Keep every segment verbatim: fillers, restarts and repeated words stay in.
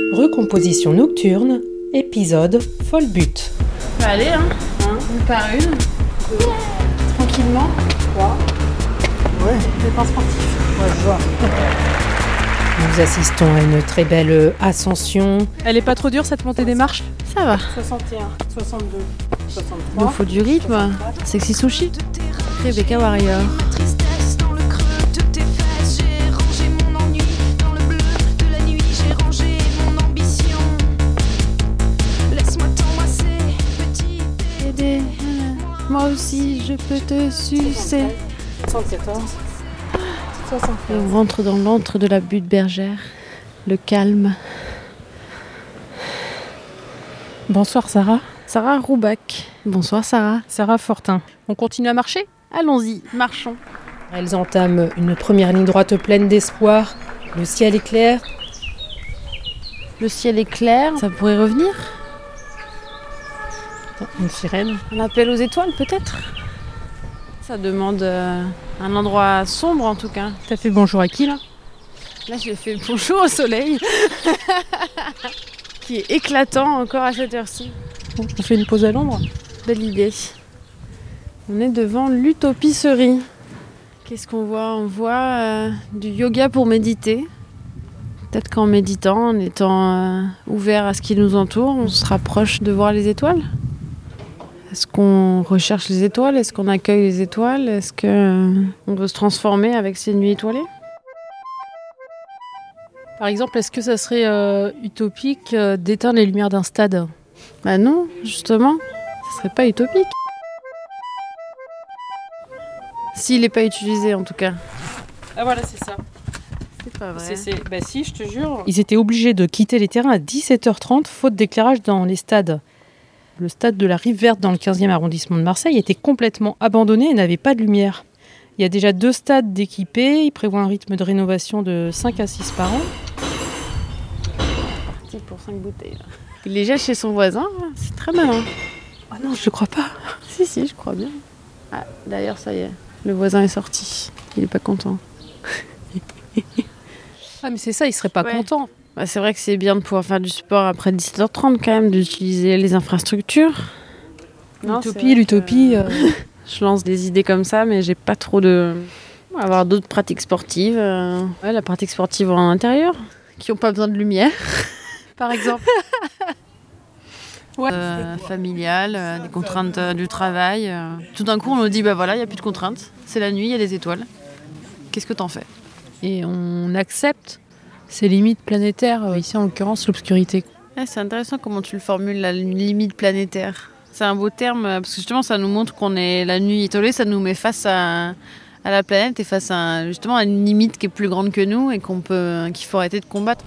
Recomposition nocturne, épisode Folle Butte. Bah allez, hein, hein, une par une, deux, tranquillement, trois. Ouais. Départ sportif. Ouais, je vois. Nous assistons à une très belle ascension. Elle est pas trop dure cette montée des marches? Ça va. soixante et un, soixante-deux, soixante-trois. Il nous faut du rythme. Sexy sushi. Rebecca Warrior. Moi aussi, je peux te sucer. soixante-quatorze, soixante-quinze. Et on rentre dans l'antre de la butte bergère. Le calme. Bonsoir Sarah. Sarah Roubac. Bonsoir Sarah. Sarah Fortin. On continue à marcher? Allons-y, marchons. Elles entament une première ligne droite pleine d'espoir. Le ciel est clair. Le ciel est clair. Ça pourrait revenir? Une sirène. Un appel aux étoiles peut-être? Ça demande euh, un endroit sombre en tout cas. T'as fait bonjour à qui là? Là j'ai fait bonjour au soleil. Qui est éclatant encore à cette heure-ci. On fait une pause à l'ombre? Belle idée. On est devant l'utopisserie. Qu'est-ce qu'on voit? On voit euh, du yoga pour méditer. Peut-être qu'en méditant, en étant euh, ouvert à ce qui nous entoure, on se rapproche de voir les étoiles. Est-ce qu'on recherche les étoiles? Est-ce qu'on accueille les étoiles? Est-ce qu'on euh, veut se transformer avec ces nuits étoilées? Par exemple, est-ce que ça serait euh, utopique euh, d'éteindre les lumières d'un stade? Bah non, justement, ça serait pas utopique. S'il n'est pas utilisé en tout cas. Ah voilà, c'est ça. C'est pas vrai. C'est, c'est... Bah si, je te jure. Ils étaient obligés de quitter les terrains à dix-sept heures trente, faute d'éclairage dans les stades. Le stade de la Rive Verte dans le quinzième arrondissement de Marseille était complètement abandonné et n'avait pas de lumière. Il y a déjà deux stades d'équipés, ils prévoient un rythme de rénovation de cinq à six par an. Parti pour cinq bouteilles. Là. Il les jette chez son voisin, c'est très malin. Ah non, je crois pas. Si, si, je crois bien. Ah, d'ailleurs, ça y est, le voisin est sorti. Il est pas content. Ah mais c'est ça, il serait pas ouais. content. Bah, c'est vrai que c'est bien de pouvoir faire du sport après dix-sept heures trente quand même, d'utiliser les infrastructures. L'utopie, l'utopie... Que... Euh... Je lance des idées comme ça, mais j'ai pas trop de... Avoir d'autres pratiques sportives. Euh... Ouais, la pratique sportive en intérieur, qui n'ont pas besoin de lumière, par exemple. Ouais. Euh, familiale, euh, des contraintes euh, du travail. Euh... Tout d'un coup, on nous dit, bah voilà, il n'y a plus de contraintes. C'est la nuit, il y a des étoiles. Qu'est-ce que t'en fais? Et on accepte ces limites planétaires, ici en l'occurrence l'obscurité. Ouais, c'est intéressant comment tu le formules, la limite planétaire. C'est un beau terme, parce que justement ça nous montre qu'on est la nuit étoilée, ça nous met face à, à la planète et face à, justement, à une limite qui est plus grande que nous et qu'on peut, qu'il faut arrêter de combattre.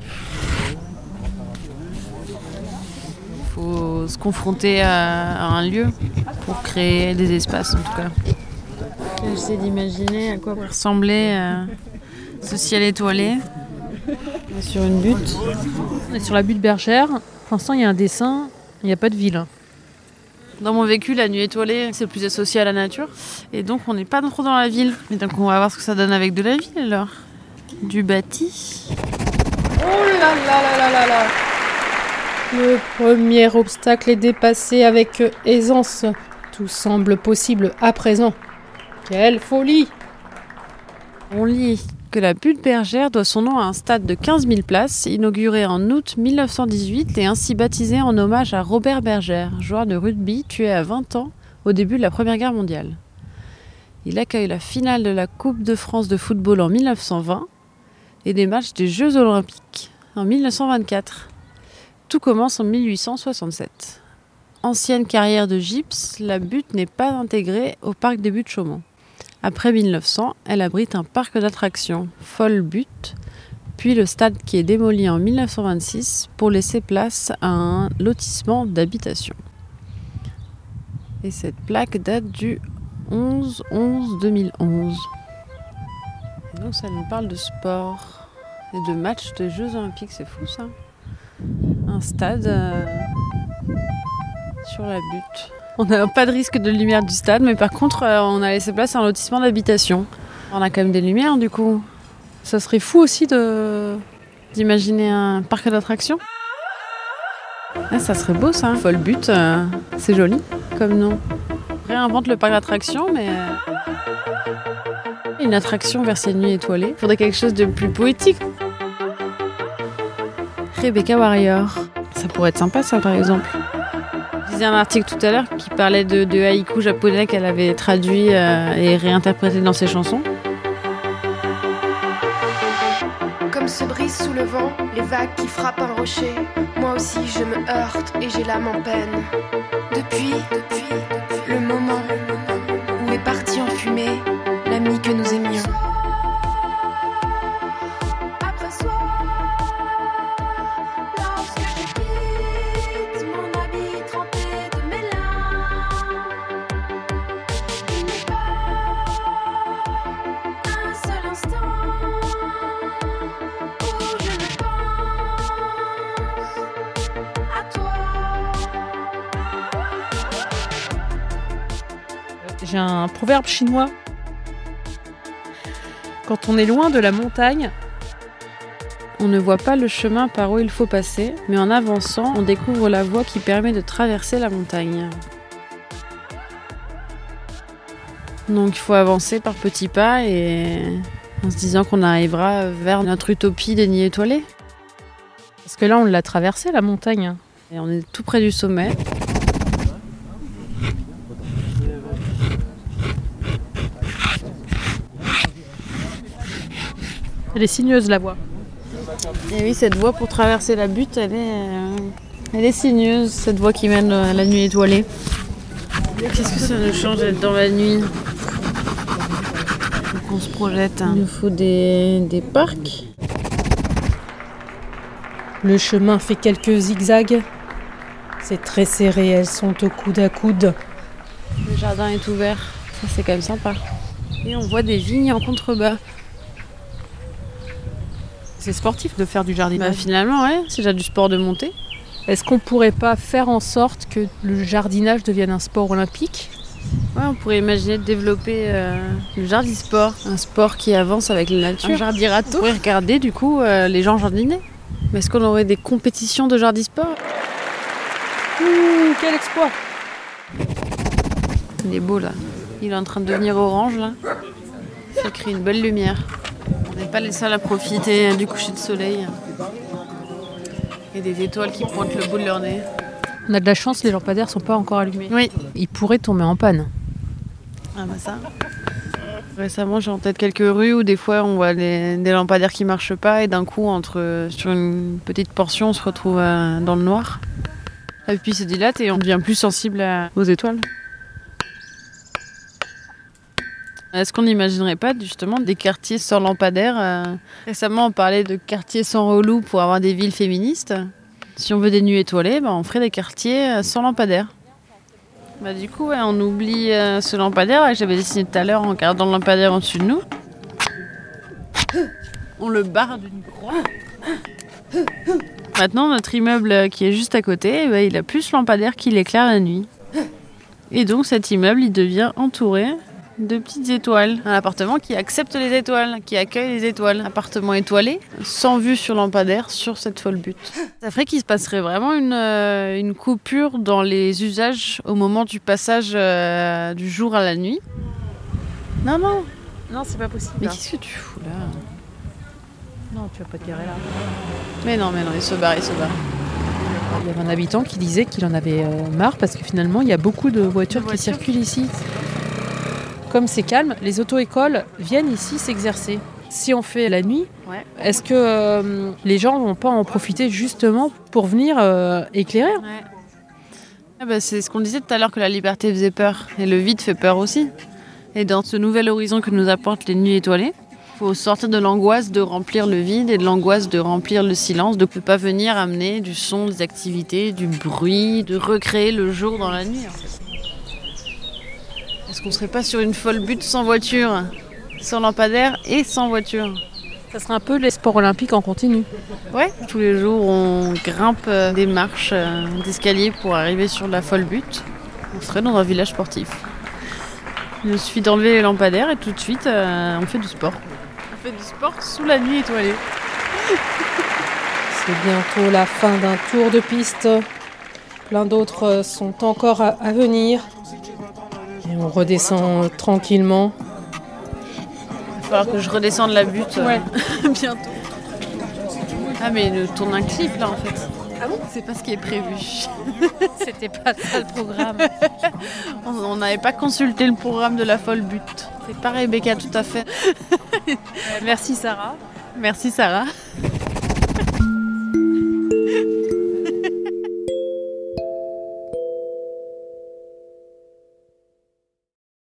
Il faut se confronter à, à un lieu pour créer des espaces en tout cas. J'essaie d'imaginer à quoi pourrait ressembler euh, ce ciel étoilé. On est sur une butte. On est sur la butte bergère. Pour l'instant, il y a un dessin. Il n'y a pas de ville. Dans mon vécu, la nuit étoilée, c'est plus associé à la nature. Et donc, on n'est pas trop dans la ville. Et donc, on va voir ce que ça donne avec de la ville, alors. Du bâti. Oh là là là là là là! Le premier obstacle est dépassé avec aisance. Tout semble possible à présent. Quelle folie! On lit que la butte bergère doit son nom à un stade de quinze mille places, inauguré en août mille neuf cent dix-huit et ainsi baptisé en hommage à Robert Bergère, joueur de rugby tué à vingt ans au début de la Première Guerre mondiale. Il accueille la finale de la Coupe de France de football en mille neuf cent vingt et des matchs des Jeux Olympiques en mille neuf cent vingt-quatre. Tout commence en mille huit cent soixante-sept. Ancienne carrière de gypse, la butte n'est pas intégrée au parc des Buttes Chaumont. Après mille neuf cents, elle abrite un parc d'attractions, Folle Butte, puis le stade qui est démoli en mille neuf cent vingt-six pour laisser place à un lotissement d'habitation. Et cette plaque date du onze onze deux mille onze. Et donc ça nous parle de sport et de matchs de Jeux Olympiques, c'est fou ça. Un stade euh, sur la butte. On n'a pas de risque de lumière du stade, mais par contre, euh, on a laissé place à un lotissement d'habitation. On a quand même des lumières, du coup. Ça serait fou aussi de d'imaginer un parc d'attractions. Ah, ça serait beau ça. Folle butte, euh, c'est joli comme nom. Réinvente le parc d'attractions, mais... Euh... Une attraction vers ces nuits étoilées. Faudrait quelque chose de plus poétique. Rebecca Warrior. Ça pourrait être sympa ça par exemple. Je lisais un article tout à l'heure qui parlait de, de haïkus japonais qu'elle avait traduit euh, et réinterprété dans ses chansons. Comme se brisent sous le vent les vagues qui frappent un rocher, moi aussi je me heurte et j'ai l'âme en peine. Depuis, depuis, depuis le moment où est parti en fumée l'ami que nous aimions. Après soir, lorsque je quitte mon habit trempé de mes larmes, il n'est pas un seul instant où je ne pense à toi. J'ai un proverbe chinois. Quand on est loin de la montagne, on ne voit pas le chemin par où il faut passer, mais en avançant, on découvre la voie qui permet de traverser la montagne. Donc il faut avancer par petits pas et en se disant qu'on arrivera vers notre utopie des nids étoilés. Parce que là, on l'a traversée, la montagne. Et on est tout près du sommet. Elle est sinueuse, la voie. Et oui, cette voie pour traverser la butte, elle est, euh, elle est sinueuse, cette voie qui mène à la nuit étoilée. Qu'est-ce que ça nous change d'être dans la nuit? On se projette. Il nous faut des, des parcs. Le chemin fait quelques zigzags. C'est très serré, elles sont au coude à coude. Le jardin est ouvert, ça c'est quand même sympa. Et on voit des vignes en contrebas. C'est sportif de faire du jardinage. Bah finalement, ouais, c'est déjà du sport de montée. Est-ce qu'on pourrait pas faire en sorte que le jardinage devienne un sport olympique? Ouais, on pourrait imaginer de développer euh, le jardisport, un sport qui avance avec la nature. Un jardirato. On pourrait regarder du coup euh, les gens jardiner. Mais est-ce qu'on aurait des compétitions de jardisport? Ouh, quel exploit! Il est beau là. Il est en train de devenir orange là. Ça crée une belle lumière. On n'est pas les seuls à profiter du coucher de soleil. Et des étoiles qui pointent le bout de leur nez. On a de la chance, les lampadaires sont pas encore allumés. Oui. Ils pourraient tomber en panne. Ah bah ça. Récemment, j'ai en tête quelques rues où des fois on voit les, des lampadaires qui marchent pas et d'un coup, entre, sur une petite portion, on se retrouve à, dans le noir. Et puis se dilate et on devient plus sensible à, aux étoiles. Est-ce qu'on n'imaginerait pas justement des quartiers sans lampadaires? euh... Récemment, on parlait de quartiers sans relou pour avoir des villes féministes. Si on veut des nuits étoilées, bah, on ferait des quartiers sans lampadaires. Bah, du coup, ouais, on oublie euh, ce lampadaire que j'avais dessiné tout à l'heure en regardant le lampadaire au-dessus de nous. On le barre d'une croix. Maintenant, notre immeuble qui est juste à côté, bah, il a plus ce lampadaire qui l'éclaire la nuit. Et donc cet immeuble, il devient entouré de petites étoiles. Un appartement qui accepte les étoiles, qui accueille les étoiles. Appartement étoilé, sans vue sur lampadaire, sur cette folle butte. Ça ferait qu'il se passerait vraiment une, euh, une coupure dans les usages au moment du passage euh, du jour à la nuit. Non, non. Non, c'est pas possible. Mais qu'est-ce que tu fous là? Non, tu vas pas te garer là. Mais non, mais non, il se barre, il se barre. Il y avait un habitant qui disait qu'il en avait euh, marre parce que finalement, il y a beaucoup de voitures, De voitures. qui circulent ici. Comme c'est calme, les auto-écoles viennent ici s'exercer. Si on fait la nuit, Ouais. est-ce que euh, les gens vont pas en profiter justement pour venir euh, éclairer? Ouais. Ah bah, c'est ce qu'on disait tout à l'heure, que la liberté faisait peur. Et le vide fait peur aussi. Et dans ce nouvel horizon que nous apportent les nuits étoilées, il faut sortir de l'angoisse de remplir le vide et de l'angoisse de remplir le silence, de ne pas venir amener du son, des activités, du bruit, de recréer le jour dans la nuit. En fait. Est-ce qu'on serait pas sur une folle butte sans voiture, sans lampadaire et sans voiture? Ça serait un peu les sports olympiques en continu. Ouais, tous les jours on grimpe euh, des marches, euh, d'escaliers pour arriver sur la folle butte. On serait dans un village sportif. Il suffit d'enlever les lampadaires et tout de suite euh, on fait du sport. On fait du sport sous la nuit étoilée. C'est bientôt la fin d'un tour de piste. Plein d'autres sont encore à, à venir. Et on redescend tranquillement. Il va falloir que je redescende la butte euh, Ouais. bientôt. Ah mais il nous tourne un clip là en fait. Ah bon ? C'est pas ce qui est prévu. C'était pas ça le programme. On n'avait pas consulté le programme de la folle butte. C'est pas Rebecca tout à fait. Merci Sarah. Merci Sarah.